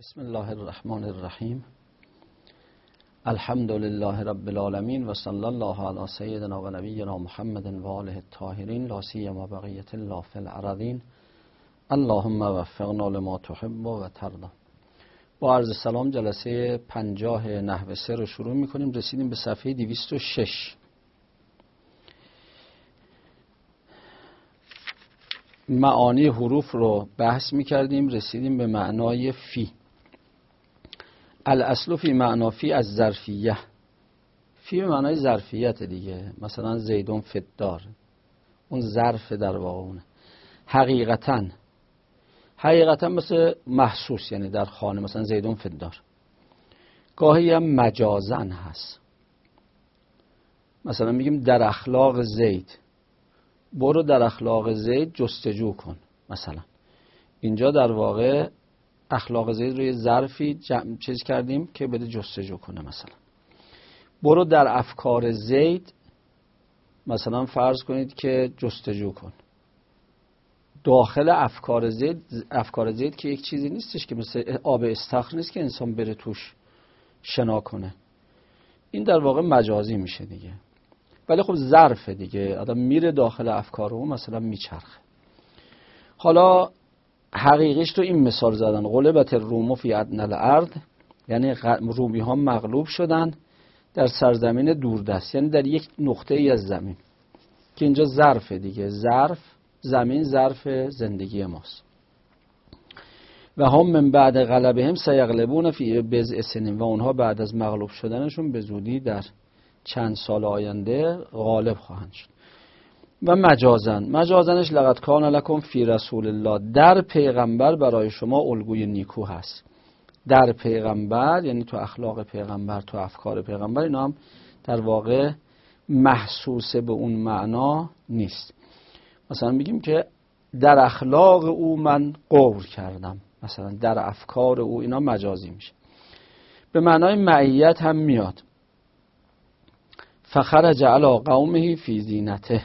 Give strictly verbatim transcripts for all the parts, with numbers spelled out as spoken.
بسم الله الرحمن الرحیم. الحمد لله رب العالمین و صلی الله علی سیدنا و نبینا محمد و آله الطاهرین لا سیما بقیة الله فی الارضین. اللهم وفقنا لما تحب و ترضی. با عرض سلام جلسه پنجاه نحو سه رو شروع میکنیم. رسیدیم به صفحه دویست و شش. معانی حروف رو بحث میکردیم، رسیدیم به معنای فی. الاصل فی معنا فی از ظرفیه. فی به معنای ظرفیت دیگه. مثلا زیدون فی الدار، اون ظرف در واقع اونه. حقیقتا حقیقتا مثل محسوس، یعنی در خانه، مثلا زیدون فی الدار. گاهی هم مجازن هست، مثلا میگیم در اخلاق زید، برو در اخلاق زید جستجو کن. مثلا اینجا در واقع اخلاق زید روی ظرفی جمع چیز کردیم که بده جستجو کنه. مثلا برو در افکار زید، مثلا فرض کنید که جستجو کن. داخل افکار زید، افکار زید که یک چیزی نیستش که مثل آب استخر نیست که انسان بره توش شنا کنه. این در واقع مجازی میشه دیگه، ولی خب ظرف دیگه. آدم میره داخل افکار اون، مثلا میچرخه. حالا حقیقیش تو این مثال زدن: غلبت الروم فی ادنی الارض، یعنی رومی ها مغلوب شدن در سرزمین دوردست، یعنی در یک نقطه ای از زمین، که اینجا ظرف دیگه. ظرف زمین، ظرف زندگی ماست. و هم من بعد غلبهم سیغلبون فی بضع سنین، و اونها بعد از مغلوب شدنشون به زودی در چند سال آینده غالب خواهند شد. و مجازن، مجازنش لقد کان لکم فی رسول الله، در پیغمبر برای شما الگوی نیکو هست. در پیغمبر یعنی تو اخلاق پیغمبر، تو افکار پیغمبر. اینا هم در واقع محسوس به اون معنا نیست. مثلا میگیم که در اخلاق او من غور کردم، مثلا در افکار او. اینا مجازی میشه. به معنای معیت هم میاد. فخرج علی قومه فی زینته،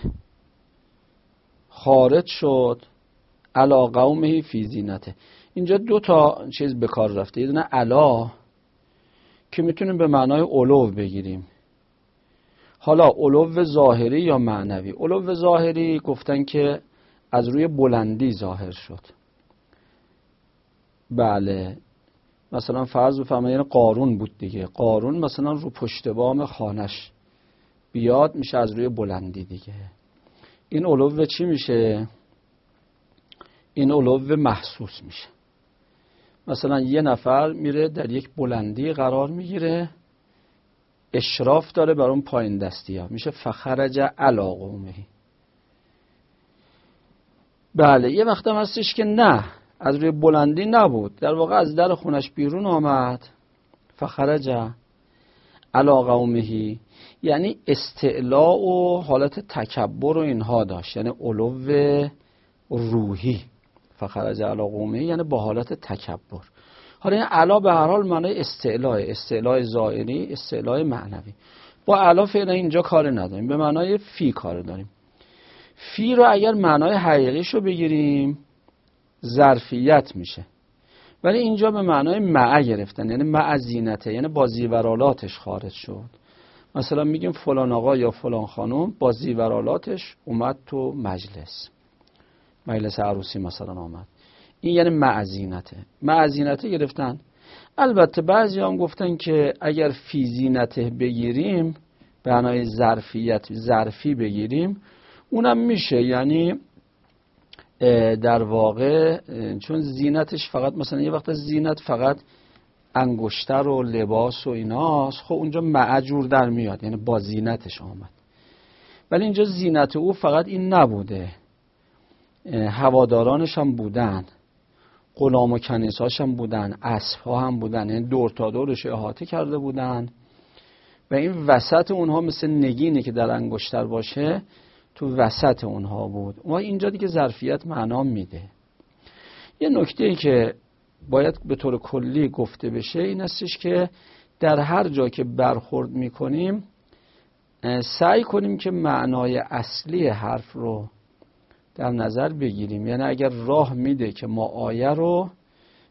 خارج شد علی قومه فی زینته. اینجا دو تا چیز به کار رفته. یه دونه علا که میتونیم به معنای علو بگیریم. حالا علو ظاهری یا معنوی. علو ظاهری گفتن که از روی بلندی ظاهر شد. بله، مثلا فرض بفرمایید قارون بود دیگه. قارون مثلا رو پشت بام خانش بیاد، میشه از روی بلندی دیگه. این علو چی میشه؟ این علو محسوس میشه. مثلا یه نفر میره در یک بلندی قرار میگیره، اشراف داره بر اون پایین دستی ها، میشه فخرج علی قومه. بله، یه وقت هم هستش که نه، از روی بلندی نبود، در واقع از در خونش بیرون آمد. فخرج علی قومه یعنی استعلاء و حالت تکبر و اینها داشت، یعنی علو روحی. فخرج علی قومه یعنی با حالت تکبر. حالا این علا به هر حال معنای استعلاء، استعلاء ظاهری، استعلاء معنوی. با علا فعلا اینجا کار نداریم، به معنای فی کار داریم. فی رو اگر معنای حقیقیش رو بگیریم ظرفیت میشه، ولی اینجا به معنای مع گرفتن، یعنی مع زینته، یعنی با زیورالاتش خارج شد. مثلا میگیم فلان آقا یا فلان خانم با زیورالاتش اومد تو مجلس، مجلس عروسی مثلا آمد. این یعنی مع زینته. مع زینته گرفتن. البته بعضی هم گفتن که اگر فی زینته بگیریم به معنای ظرفیت، ظرفی بگیریم، اونم میشه. یعنی در واقع چون زینتش فقط مثلا یه وقت زینت فقط انگشتر و لباس و ایناست، خب اونجا معجور در میاد، یعنی با زینتش آمد. ولی اینجا زینت او فقط این نبوده، هوادارانش هم بودن، غلام و کنیساش هم بودن، اسب ها هم بودن، یعنی دور تا دورش احاطه کرده بودن. و این وسط اونها مثل نگینی که در انگشتر باشه، تو وسط اونها بود. و اینجا دیگه ظرفیت معنا میده. یه نکته‌ای که باید به طور کلی گفته بشه این استش که در هر جا که برخورد میکنیم سعی کنیم که معنای اصلی حرف رو در نظر بگیریم. یعنی اگر راه میده که ما آیه رو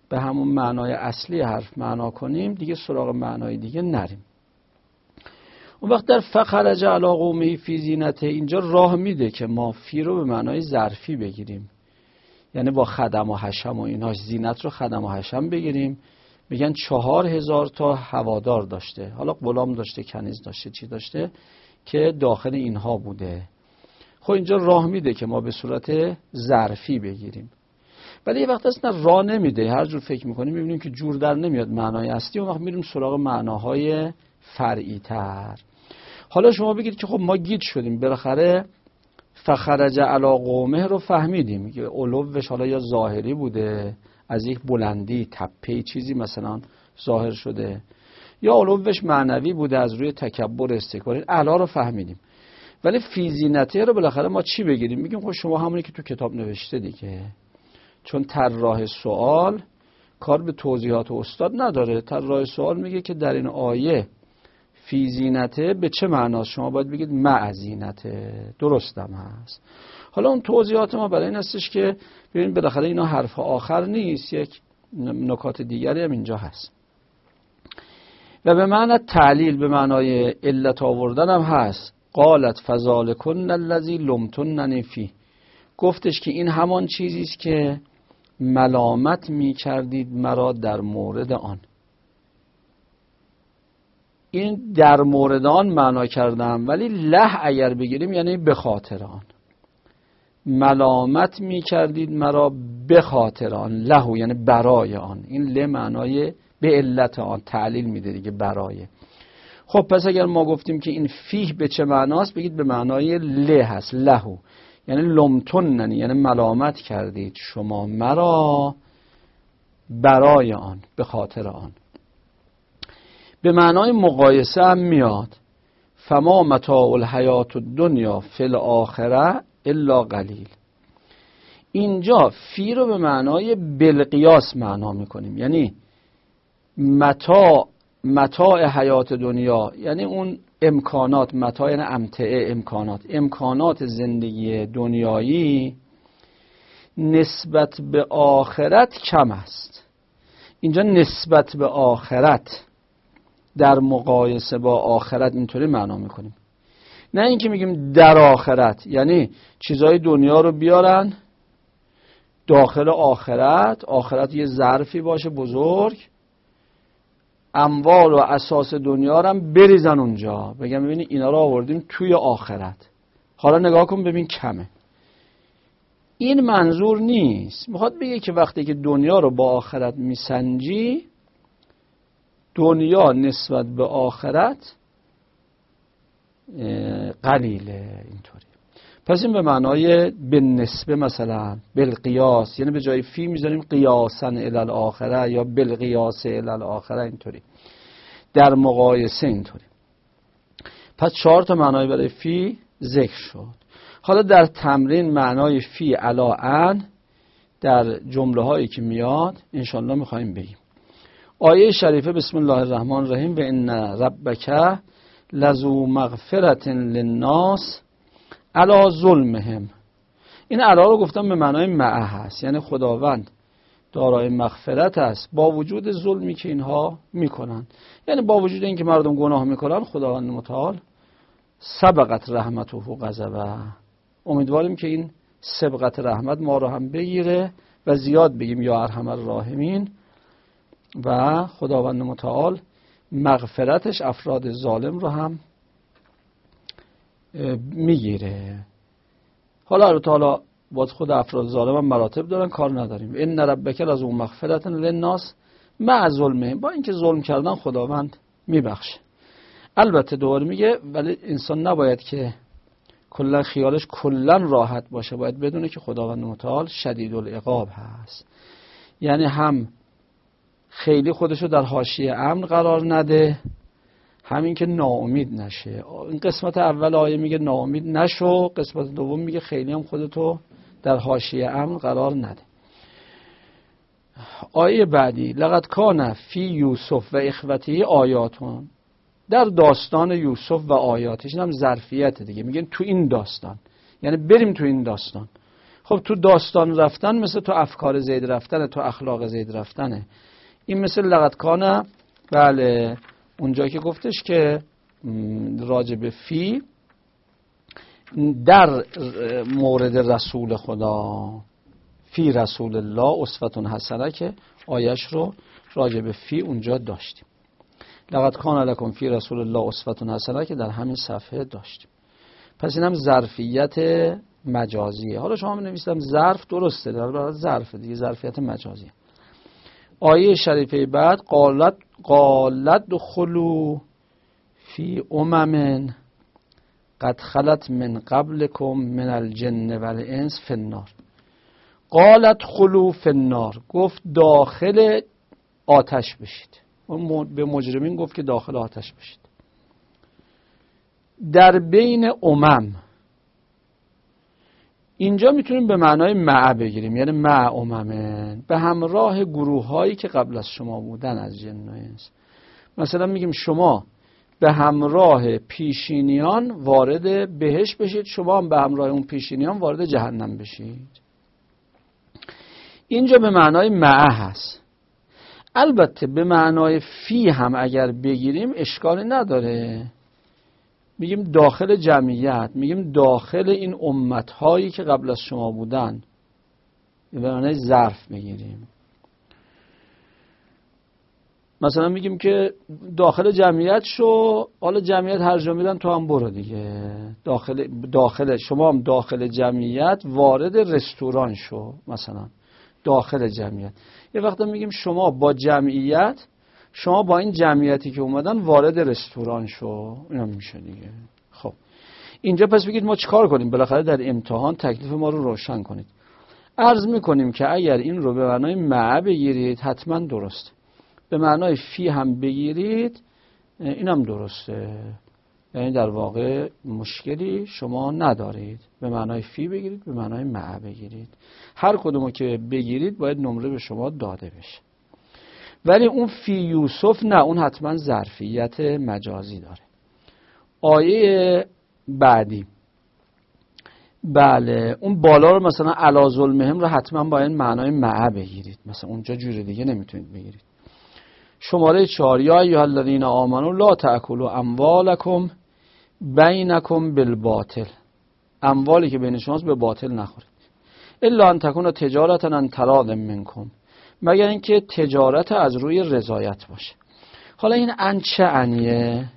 به همون معنای اصلی حرف معنا کنیم، دیگه سراغ معنای دیگه نریم. اون وقت در فخرج علی قومه فی زینته اینجا راه میده که ما فی رو به معنای ظرفی بگیریم، یعنی با خدم و حشم و ایناش زینت رو خدم و حشم بگیریم. میگن چهار هزار تا هوادار داشته، حالا غلام داشته، کنیز داشته، چی داشته که داخل اینها بوده. خب اینجا راه میده که ما به صورت ظرفی بگیریم، ولی یه وقت اصلا راه نمیده، هر جور فکر میکنیم میبینیم که جور در نمیاد معنای اصلی، اون وقت میریم سراغ معناهای فرعی تر. حالا شما بگید که خب ما گیج شدیم، بالاخره فخرج علی قومه رو فهمیدیم که علوش حالا یا ظاهری بوده، از یک بلندی تپه چیزی مثلا ظاهر شده، یا علوش معنوی بوده، از روی تکبر استکبار. علا رو فهمیدیم، ولی فی زینته رو بالاخره ما چی بگیریم؟ میگیم خب شما همونی که تو کتاب نوشته دیگه، چون طراح سوال کار به توضیحات استاد نداره. طراح سوال میگه که در این آیه فی زینته به چه معناست، شما باید بگید مع زینته، درستم هست. حالا اون توضیحات ما برای این هستش که ببین بالاخره اینا حرف آخر نیست، یک نکات دیگری هم اینجا هست. و به معنی تعلیل، به معنای علت آوردن هم هست. قالت فذالکن الذی لمتننی فیه، گفتش که این همان چیزی است که ملامت می کردید مرا در مورد آن. این در مورد آن معنا کردم، ولی له اگر بگیریم یعنی به خاطر آن. ملامت می کردید مرا به خاطر آن، له یعنی برای آن. این له معنای به علت آن، تعلیل میده دیگه، برای. خب پس اگر ما گفتیم که این فیه به چه معناست، بگید به معنای له هست، لهو یعنی لمتننی، یعنی ملامت کردید شما مرا برای آن، به خاطر آن. به معنای مقایسه هم میاد. فما متاع الحیات الدنیا فی الاخره الا قلیل. اینجا فی رو به معنای بالقیاس معنا میکنیم، یعنی متاع متاع حیات دنیا، یعنی اون امکانات، متاع یعنی امتعه، امکانات امکانات زندگی دنیایی نسبت به آخرت کم است. اینجا نسبت به آخرت، در مقایسه با آخرت اینطوری معنا میکنیم، نه اینکه میگیم در آخرت، یعنی چیزای دنیا رو بیارن داخل آخرت، آخرت یه ظرفی باشه بزرگ، اموال و اساس دنیا رو هم بریزن اونجا، بگم ببینی اینا رو آوردیم توی آخرت، حالا نگاه کن ببین کمه. این منظور نیست. میخواد بگه که وقتی که دنیا رو با آخرت میسنجی، دنیا نسبت به آخرت قلیله، اینطوری. پس این به معنای به نسبه، مثلا بالقیاس، یعنی به جای فی میذاریم قیاسا الی الاخره یا بالقیاس الی الاخره، اینطوری در مقایسه، اینطوری. پس چهار تا معنای برای فی ذکر شد. حالا در تمرین معنای فی علی ان در جمله هایی که میاد انشالله میخوایم بگیم. آیه شریفه بسم الله الرحمن الرحیم: و ان ربک لذو مغفرة للناس علی ظلمهم. این علی رو گفتم به معنای مع هست، یعنی خداوند دارای مغفرت است با وجود ظلمی که اینها میکنن، یعنی با وجود اینکه مردم گناه میکنن خداوند متعال سبقت رحمته و غضبه. امیدواریم که این سبقت رحمت ما رو هم بگیره و زیاد بگیم یا ارحم الراحمین، و خداوند متعال مغفرتش افراد ظالم رو هم میگیره. حالا رو تعالی باز خود افراد ظالم هم مراتب دارن، کار نداریم. ان ربک لذو مغفرة للناس مع ظلمهم، با اینکه ظلم کردن خداوند میبخشه. البته دوباره میگه ولی انسان نباید که کلا خیالش کلا راحت باشه، باید بدونه که خداوند متعال شدید العقاب هست، یعنی هم خیلی خودشو در حاشیه امن قرار نده، همین که ناامید نشه. این قسمت اول آیه میگه ناامید نشو، قسمت دوم میگه خیلی هم خودتو در حاشیه امن قرار نده. آیه بعدی: لقد کان فی یوسف و اخوته آیاتون. در داستان یوسف و آیاتش، هم ظرفیت دیگه، میگن تو این داستان، یعنی بریم تو این داستان. خب تو داستان رفتن مثل تو افکار زید رفتنه، تو اخلاق زید رفتنه. این مثل لقد کان، بله اونجا که گفتش که راجب فی در مورد رسول خدا، فی رسول الله اسوة حسنه، که آیش رو راجب فی اونجا داشتیم. لقد کان لکم فی رسول الله اسوة حسنه که در همین صفحه داشتیم. پس اینم ظرفیت مجازیه. حالا شما می‌نویسم ظرف، درسته، در واقع ظرف دیگه، ظرفیت مجازیه. آیه شریفه بعد قالت قالت دخلوا فی امم قد خلت من قبلکم من الجن والانس فی النار. قالت خلو فی النار، گفت داخل آتش بشید. به مجرمین گفت که داخل آتش بشید. در بین امم، اینجا میتونیم به معنای مع بگیریم، یعنی مع اممن، به همراه گروه هایی که قبل از شما بودن از جن و انس. مثلا میگیم شما به همراه پیشینیان وارد بهشت بشید، شما هم به همراه اون پیشینیان وارد جهنم بشید. اینجا به معنای مع هست. البته به معنای فی هم اگر بگیریم اشکالی نداره، میگیم داخل جمعیت، میگیم داخل این امت هایی که قبل از شما بودن، به معنای ظرف بگیریم. مثلا میگیم که داخل جمعیت شو، حالا جمعیت هر جا میرن تو هم برو دیگه. داخل داخل شما هم داخل جمعیت وارد رستوران شو، مثلا داخل جمعیت. یه وقتا میگیم شما با جمعیت، شما با این جمعیتی که اومدن وارد رستوران شو، اینا میشه دیگه. خب اینجا پس بگید ما چیکار کنیم؟ بالاخره در امتحان تکلیف ما رو روشن کنید. عرض میکنیم که اگر این رو به معنای مع بگیرید حتما درسته، به معنای فی هم بگیرید اینم درسته، یعنی در واقع مشکلی شما ندارید. به معنای فی بگیرید، به معنای مع بگیرید، هر کدومو که بگیرید باید نمره به شما داده بشه. ولی اون فی یوسف نه، اون حتما ظرفیت مجازی داره. آیه بعدی، بله اون بالا رو مثلا علی ظلمهم رو حتما باید معنای مع بگیرید، مثلا اونجا جور دیگه نمیتونید بگیرید. شماره چهار، یا ایها الذین آمنوا لا تأکلوا اموالکم بینکم بالباطل، اموالی که بین شماست به باطل نخورید. الا ان تکون تجارتا عن تراض منکم، مگر اینکه تجارت از روی رضایت باشه. حالا این ان چه انیه؟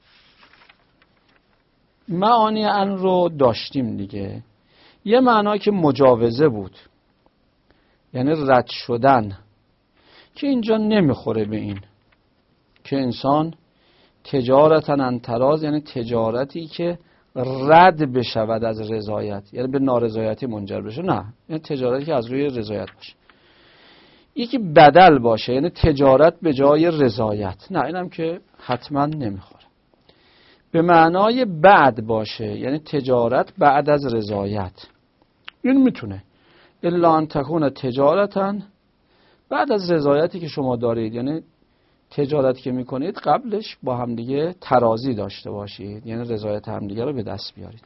معانی ان رو داشتیم دیگه. یه معنا که مجاوزه بود، یعنی رد شدن، که اینجا نمیخوره به این که انسان تجارتا عن تراض، یعنی تجارتی که رد بشود از رضایت، یعنی به نارضایتی منجر بشه، نه، یعنی تجارتی که از روی رضایت باشه. یکی بدل باشه، یعنی تجارت به جای رضایت، نه اینم که حتما نمیخوره. به معنای بعد باشه، یعنی تجارت بعد از رضایت، این میتونه. الا ان تکون تجارتا، بعد از رضایتی که شما دارید، یعنی تجارتی که میکنید قبلش با همدیگه ترازی داشته باشید، یعنی رضایت همدیگه رو به دست بیارید.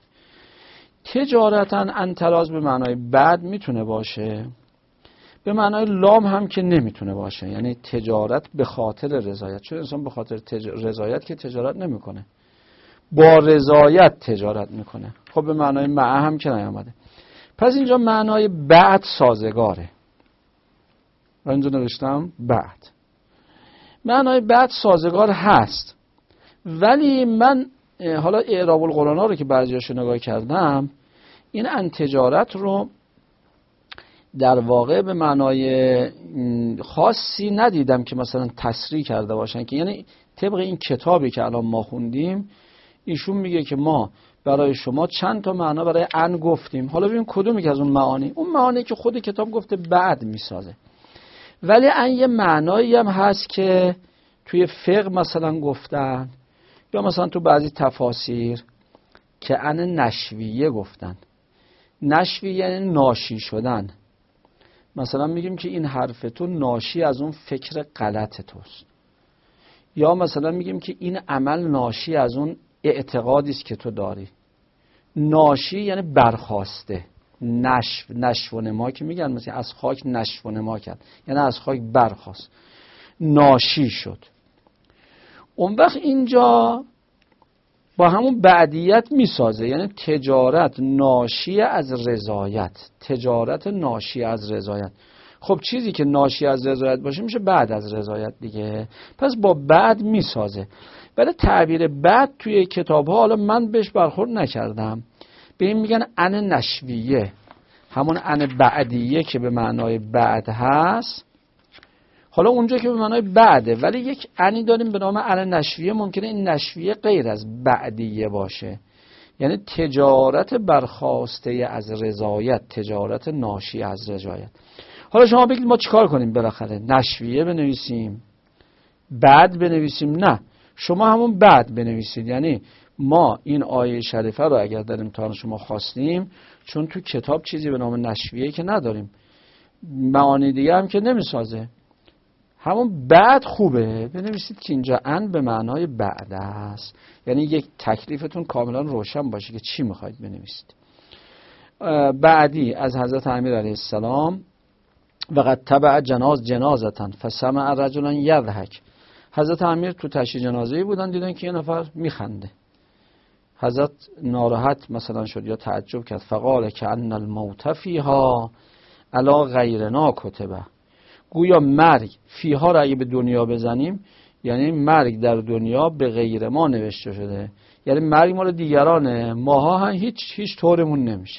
تجارتا عن تراض به معنای بعد میتونه باشه، به معنای لام هم که نمیتونه باشه، یعنی تجارت به خاطر رضایت، چون انسان به خاطر تج... رضایت که تجارت نمیکنه، با رضایت تجارت میکنه. خب به معنای مع هم که نیامده. پس اینجا معنای بعد سازگاره. و اینجا نوشتم بعد، معنای بعد سازگار هست. ولی من حالا اعراب القرآن ها رو که بعضیاشو نگاه کردم، این ان تجارت رو در واقع به معنای خاصی ندیدم که مثلا تصریح کرده باشن، که یعنی طبق این کتابی که الان ما خوندیم ایشون میگه که ما برای شما چند تا معنا برای ان گفتیم. حالا ببین کدومی که از اون معانی، اون معانی که خود کتاب گفته بعد میسازه. ولی ان یه معنایی هم هست که توی فقه مثلا گفتن، یا مثلا تو بعضی تفاسیر که ان نشویه گفتن. نشویه یعنی ناشی شدن. مثلا میگیم که این حرف تو ناشی از اون فکر غلط توست، یا مثلا میگیم که این عمل ناشی از اون اعتقادی است که تو داری. ناشی یعنی برخاسته. نشو نشو و نما که میگن مثلا از خاک نشو و نما کرد، یعنی از خاک برخاست، ناشی شد. اون وقت اینجا با همون بعدیت میسازه، یعنی تجارت ناشی از رضایت، تجارت ناشی از رضایت. خب چیزی که ناشی از رضایت باشه میشه بعد از رضایت دیگه، پس با بعد میسازه. ولی تعبیر بعد توی کتاب ها حالا من بهش برخورد نکردم، به این میگن ان نشویه، همون ان بعدیه که به معنای بعد هست. حالا اونجا که به معنای بعده، ولی یک انی داریم به نام ان نشویه، ممکنه این نشویه غیر از بعدیه باشه، یعنی تجارت برخواسته از رضایت، تجارت ناشی از رضایت. حالا شما بگید ما چیکار کنیم بالاخره؟ نشویه بنویسیم، بعد بنویسیم؟ نه، شما همون بعد بنویسید. یعنی ما این آیه شریفه رو اگر در امتحان شما خواستیم، چون تو کتاب چیزی به نام نشویه که نداریم، معانی دیگه هم که نمیسازه، همون بعد خوبه بنویسید که اینجا ان به معنای بعد است، یعنی یک تکلیفتون کاملا روشن باشه که چی میخواید بنویسید. بعدی از حضرت امیر علیه السلام، وقد تبع جناز جنازتن فسمع رجلا یضحک. حضرت امیر تو تشییع جنازه‌ای بودن، دیدن که یه نفر میخنده. حضرت ناراحت مثلا شد یا تعجب کرد، فقال کأن الموت فیها علی غیرنا کتبه. گویا مرگ فیها را اگه به دنیا بزنیم، یعنی مرگ در دنیا به غیر ما نوشته شده، یعنی مرگ مال دیگرانه، ماها هم هیچ هیچ طورمون نمیشه.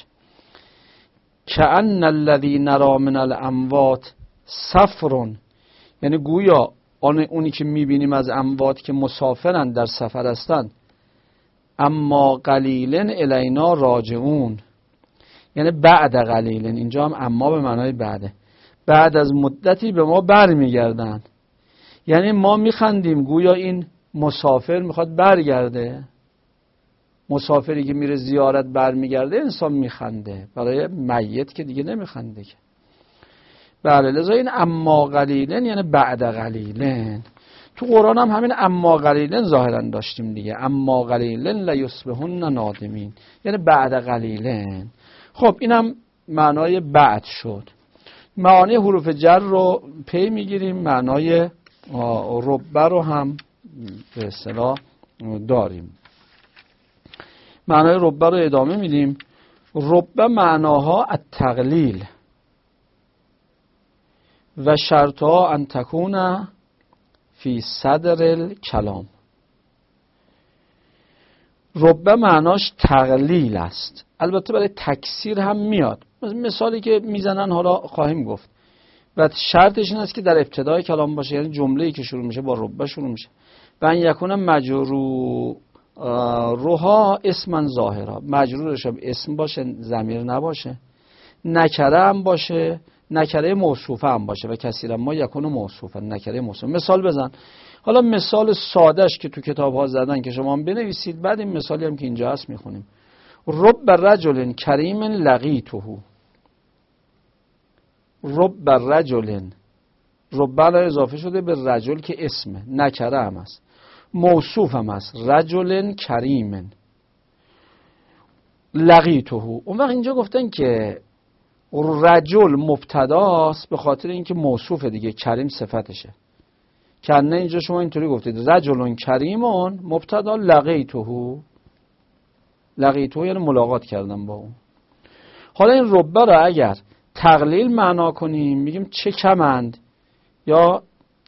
کأن الذی نرا من الاموات سفر، یعنی گویا اونی که میبینیم از اموات که مسافرن، در سفر هستن، اما قلیلن الینا راجعون، یعنی بعد قلیلن، اینجا هم اما به معنای بعده، بعد از مدتی به ما برمیگردن. یعنی ما میخندیم گویا این مسافر میخواد برگرده، مسافری که میره زیارت برمیگرده انسان میخنده، برای میت که دیگه نمیخنده که. بله، لذا این اما قلیلن یعنی بعد قلیلن. تو قرآن هم همین اما قلیلن ظاهرا داشتیم دیگه، اما قلیلن لیصبحن نادمین، یعنی بعد قلیلن. خب اینم معنای بعد شد. معانی حروف جر رو پی میگیریم، معنای ربه رو هم به اصطلاح داریم. معنای ربه رو ادامه میدیم. ربه معناها التقلیل و شرطها ان تکون فی صدر الکلام. ربه معناش تقلیل است، البته برای تکثیر هم میاد. مثالی که میزنن حالا خواهیم گفت. و شرطش این است که در ابتدای کلام باشه، یعنی جمله‌ای که شروع میشه با ربه شروع میشه. و ان یکون مجرور روها اسما ظاهرا، مجرورش هم اسم باشه، ضمیر نباشه، نکره هم باشه، نکره موصوفه هم باشه، و کثیرا ما یکون موصوفه، نکره موصوفه. مثال بزن. حالا مثال سادهش که تو کتاب ها زدن که شما هم بنویسید، بعد این مثالی هم که اینجا هست میخونیم. رب رجل کریم لقیته، رب رجل، رب اضافه شده به رجل که اسمه، نکره هم است، موصوف هم است، رجل کریم لقیته. اون وقت اینجا گفتن که رجل مبتداست به خاطر اینکه موصوف دیگه، کریم صفتشه. کنه اینجا شما اینطوری گفتید رجل کریمون مبتدا، لقیته، لقیته یعنی ملاقات کردم با اون. حالا این ربه را اگر تقلیل معنا کنیم میگیم چه کمند، یا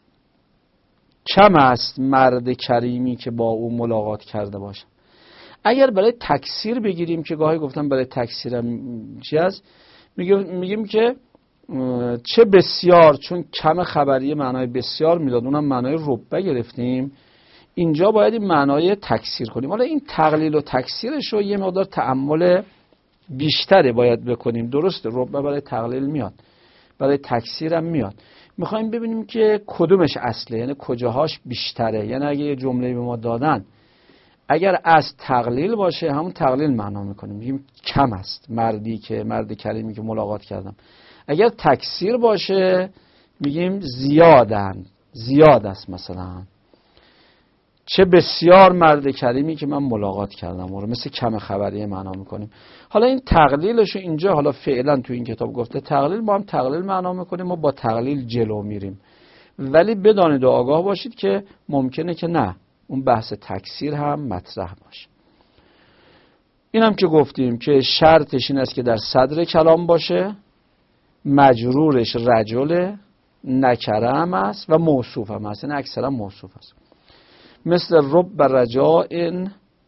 کم است مرد کریمی که با او ملاقات کرده باشه. اگر برای تکثیر بگیریم که گاهی گفتم برای تکثیر هم چی هست، میگیم, میگیم که چه بسیار، چون کم خبریه معنای بسیار میداد، اونم معنای ربه گرفتیم، اینجا باید این معنای تکثیر کنیم. حالا این تقلیل و تکثیرش رو یه مقدار تأمل بیشتره باید بکنیم. درسته ربه برای تقلیل میاد، برای تکثیر هم میاد. میخوایم ببینیم که کدومش اصله، یعنی کجاهاش بیشتره. یعنی اگه یه جمله به ما دادن، اگر از تقلیل باشه همون تقلیل معنا میکنیم، میگیم کم است مردی که مرد کریمی که ملاقات کردم. اگر تکثیر باشه میگیم زیادن، زیاد است. مثلا چه بسیار مرد کریمی که من ملاقات کردم. رو مثل کم خبری معنا میکنیم. حالا این تقلیلشو اینجا حالا فعلا تو این کتاب گفته تقلیل، ما هم تقلیل معنا میکنیم، ما با تقلیل جلو میریم. ولی بدانید و آگاه باشید که ممکنه که نه اون بحث تکثیر هم مطرح باشه. این هم که گفتیم که شرطش این است که در صدر کلام باشه، مجرورش رجله، نکره هم است و موصوف هم است، این اکثرا موصوف است. مثل رب رجاء،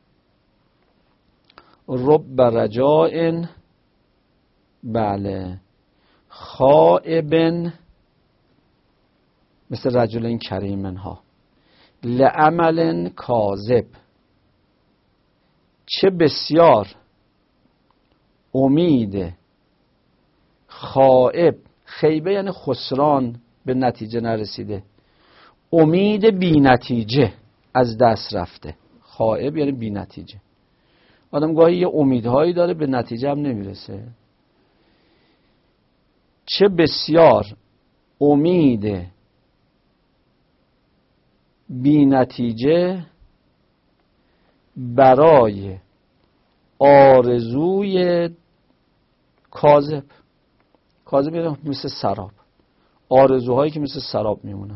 رب رجاء، بله، خائب، مثل رجل کریمن ها، لعمل کاذب، چه بسیار امید، خائب، خیبه یعنی خسران، به نتیجه نرسیده، امید بی نتیجه، از دست رفته. خائب یعنی بی نتیجه. آدم گاهی یه امیدهایی داره به نتیجه هم نمیرسه. چه بسیار امید بی نتیجه برای آرزوی کاذب. کاذب یعنی مثل سراب، آرزوهایی که مثل سراب میمونن.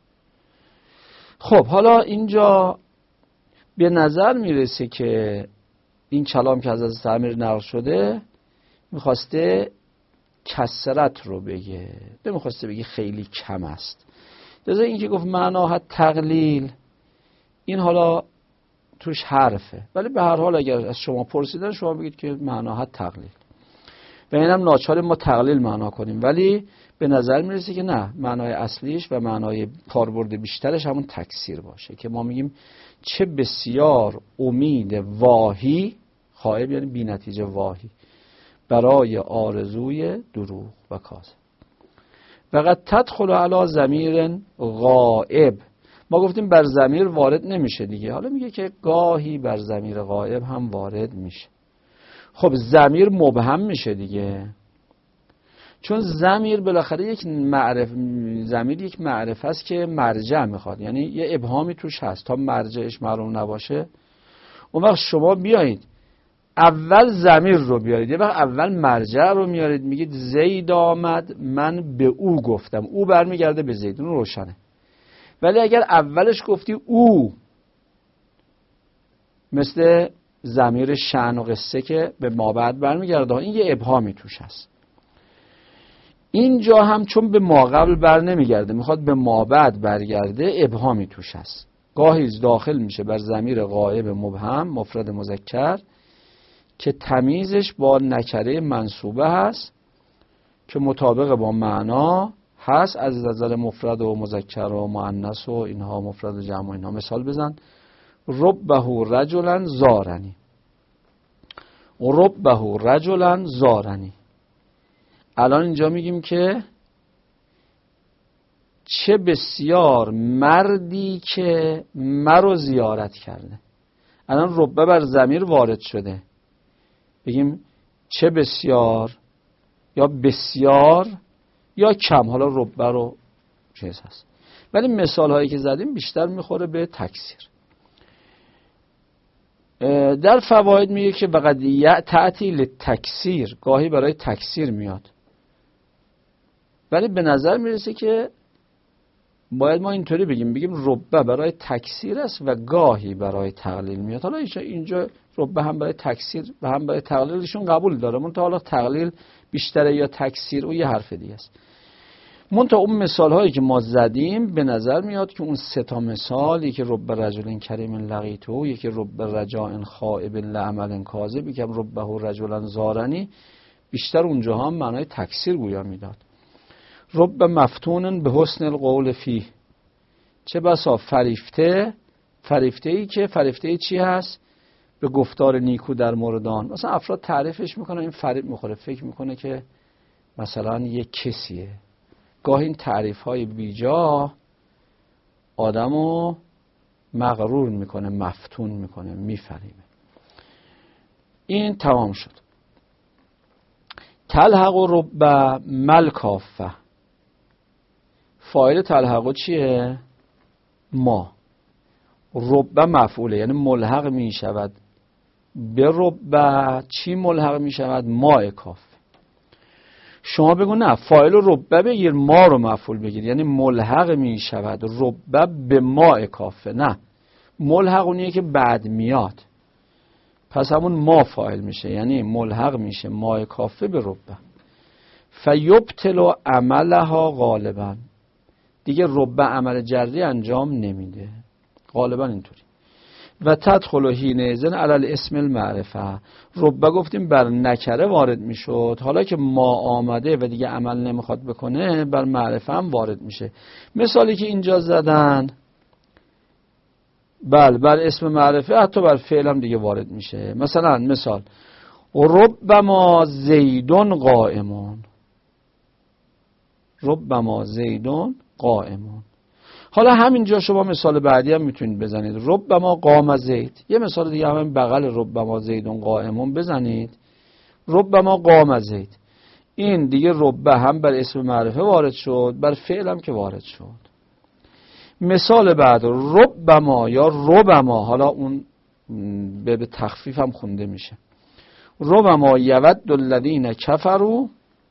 خب حالا اینجا به نظر میرسه که این کلام که از حضرت امیر نقل شده میخواسته کثرت رو بگه، نمیخواسته بگه خیلی کم است. لذا این که گفت معناها تقلیل، این حالا توش حرفه، ولی به هر حال اگر از شما پرسیدن شما بگید که معناها تقلیل و اینم ناچار ما تقلیل معنا کنیم، ولی به نظر میرسه که نه، معنای اصلیش و معنای کاربرد بیشترش همون تکثیر باشه که ما میگیم چه بسیار امید واهی، خائب یعنی بی نتیجه، واهی، برای آرزوی دروغ و کاذب. وقد تدخل علی ضمیر غائب، ما گفتیم بر ضمیر وارد نمیشه دیگه، حالا میگه که گاهی بر ضمیر غائب هم وارد میشه. خب ضمیر مبهم میشه دیگه، چون ضمیر بالاخره یک معرف، ضمیر یک معرفه است که مرجع میخواد، یعنی یه ابهامی توش هست تا مرجعش معلوم نباشه. اون وقت شما بیایید اول ضمیر رو بیارید، یه وقت اول مرجع رو میارید، میگید زید آمد، من به او گفتم، او برمیگرده به زید، اون روشنه. ولی اگر اولش گفتی او، مثل ضمیر شأن و قصه که به ما بعد برمیگرده، این یه ابهامی توش هست. اینجا هم چون به ما قبل بر نمیگرده، میخواد به ما بعد برگرده، ابهامی توش هست. گاهی داخل میشه بر ضمیر غائب مبهم مفرد مذکر که تمیزش با نکره منصوبه هست که مطابق با معنا هست، از نظر مفرد و مذکر و مؤنث و اینها، مفرد و جمع و اینها. مثال بزن: ربه رجلا زارنی، ربه رجلا زارنی. الان اینجا میگیم که چه بسیار مردی که مرا زیارت کرده. الان ربه بر ضمیر وارد شده، بگیم چه بسیار یا بسیار یا کم، حالا ربه رو چیز هست. ولی مثال هایی که زدیم بیشتر میخوره به تکثیر. در فواید میگه که بقد تأتی للتکثیر، گاهی برای تکثیر میاد، ولی به نظر میرسه که باید ما اینطوری بگیم، بگیم ربه برای تکثیر است و گاهی برای تقلیل میاد. حالا اینجا ربه هم برای تکثیر و هم برای تقلیلشون قبول داره، منتها حالا تقلیل بیشتره یا تکثیر او یه حرف دیگه است. منتها اون مثال هایی که ما زدیم به نظر میاد که اون سه تا مثال، یکی رب رجل کریم لقیته، یکی رب رجاء خائب لعمل کاذب، یکی هم ربه رجلا زارنی، بیشتر اونجا هم معنای تکثیر گویا میداد. رب مفتون به حسن القول فیه، چه بسا فریفته، فریفته ای که فریفته ای چی هست؟ به گفتار نیکو در موردان. مثلا افراد تعریفش میکنن این فریب میخوره، فکر میکنه که مثلا یه کسیه. گاهی این تعریف های بیجا آدمو مغرور میکنه، مفتون میکنه، میفریبه. این تمام شد. تلحق و رب مل کافه، فاعل تلحق چیه؟ ما. رب مفعوله، یعنی ملحق می شود به رب. چی ملحق می شود؟ ما کافه. شما بگو نه، فاعل رب بگیر، ما رو مفعول بگیر، یعنی ملحق می شود رب به ما کافه. نه، ملحق اونیه که بعد میاد، پس همون ما فاعل میشه، یعنی ملحق میشه ما کافه به رب. فیبطل عملها غالبا، دیگه رب عمل جری انجام نمیده غالبا اینطوری. و تدخل حینئذ علی الاسم المعرفه، رب گفتیم بر نکره وارد میشد، حالا که ما آمده و دیگه عمل نمیخواد بکنه بر معرفه هم وارد میشه. مثالی که اینجا زدن بله بر اسم معرفه، حتی بر فعل هم دیگه وارد میشه. مثلا مثال ربما زیدون قائمون، ربما زیدون قائمون. حالا همینجا شما مثال بعدی هم میتونید بزنید، ربما قام زید. یه مثال دیگه همین بغل ربما زیدون قائمون بزنید، ربما قام زید. این دیگه رب هم بر اسم معرفه وارد شد، بر فعل هم که وارد شد. مثال بعد ربما یا ربما، حالا اون به تخفیف هم خونده میشه، ربما یود الذین کفروا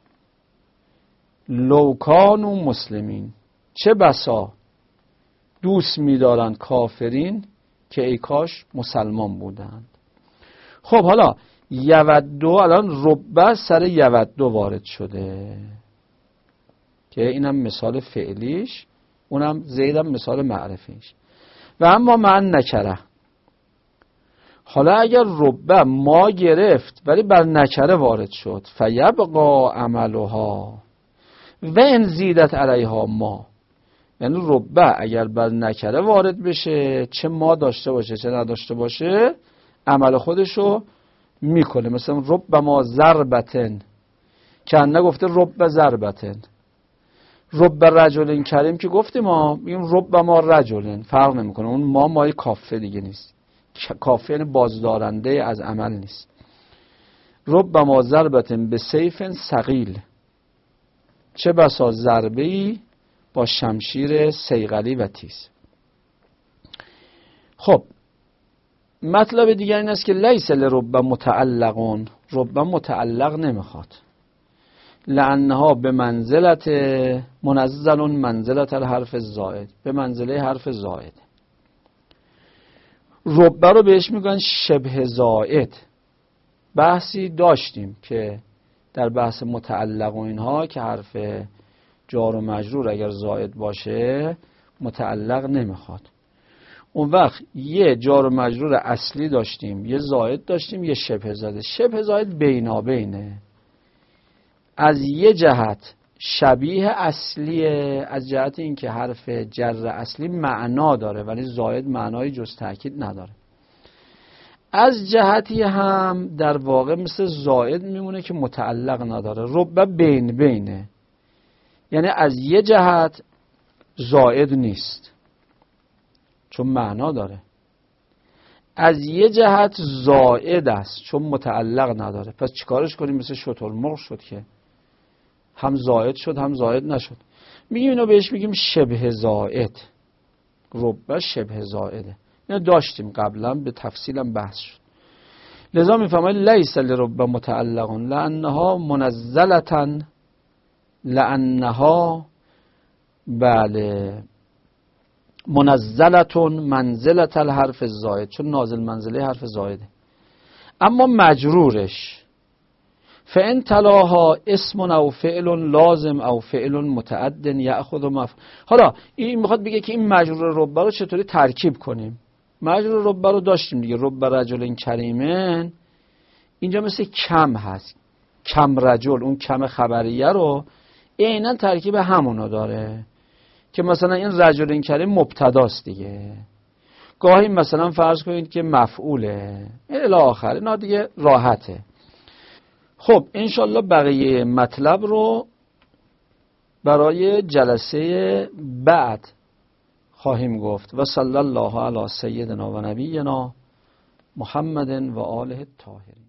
لو کانوا مسلمین، چه بسا دوست می‌دارند کافرین که ای کاش مسلمان بودند. خب حالا یودو، الان رب سر یودو وارد شده که اینم مثال فعلیش، اونم زیدم مثال معرفیش. و اما من نکره، حالا اگر رب ما گرفت ولی بر نکره وارد شد، فیبقا عملها و ان زیدت علیها ما، یعنی رب اگر بر نکره وارد بشه، چه ما داشته باشه چه نداشته باشه، عمل خودشو میکنه. مثلا رب ما ضربتن، که نگفته رب ضربتن. رب رجل کریم که گفتیم ما میگیم رب ما رجلن، فرق نمیکنه، اون ما مای کافه دیگه نیست، کافه یعنی بازدارنده از عمل نیست. رب ما ضربتن به سیف ثقیل، چه بسا ضربه‌ای با شمشیر صیقلی و تیز. خب مطلب دیگر این است که لیس لرب متعلقون، رب متعلق نمیخواد، لانها به منزلت منزلون منزلت الحرف زائد، به منزله حرف زائد. رب رو بهش میگن شبه زائد. بحثی داشتیم که در بحث متعلق و اینها که حرف جار و مجرور اگر زائد باشه متعلق نمیخواد. اون وقت یه جار و مجرور اصلی داشتیم، یه زائد داشتیم، یه شبه زائد. شبه زائد بینابینه، از یه جهت شبیه اصلیه، از جهت اینکه حرف جر اصلی معنا داره ولی زائد معنای جز تأکید نداره. از جهتی هم در واقع مثل زائد میمونه که متعلق نداره. رب بین بینه، یعنی از یه جهت زائد نیست چون معنا داره، از یه جهت زائد است چون متعلق نداره. پس چیکارش کنیم؟ مثل شترمرغ شد که هم زائد شد هم زائد نشد. میگیم اینو بهش میگیم شبه زائد. رب شبه زائده، اینو داشتیم قبلا به تفصیلم بحث شد. لذا میفهمید لیس لرب متعلقون لانها منزلتن، لانها بله منزلتون منزلت الحرف زائد، چون نازل منزله حرف زائده. اما مجرورش فان تلاها اسم او فعل لازم او فعل متعد یاخذ مف. حالا این میخواد بگه که این مجرور رب رو چطوری ترکیب کنیم. مجرور رب رو داشتیم دیگه، رب رجل کریمن، اینجا مثل کم هست، کم رجل، اون کم خبریه رو عیناً ترکیب همونو داره که مثلا این رجل کریم مبتداست دیگه، گاهی مثلا فرض کنید که مفعوله الی آخر، اینا دیگه راحته. خب انشالله بقیه مطلب رو برای جلسه بعد خواهیم گفت. و صلی الله علی سیدنا و نبینا محمد و آله الطاهرین.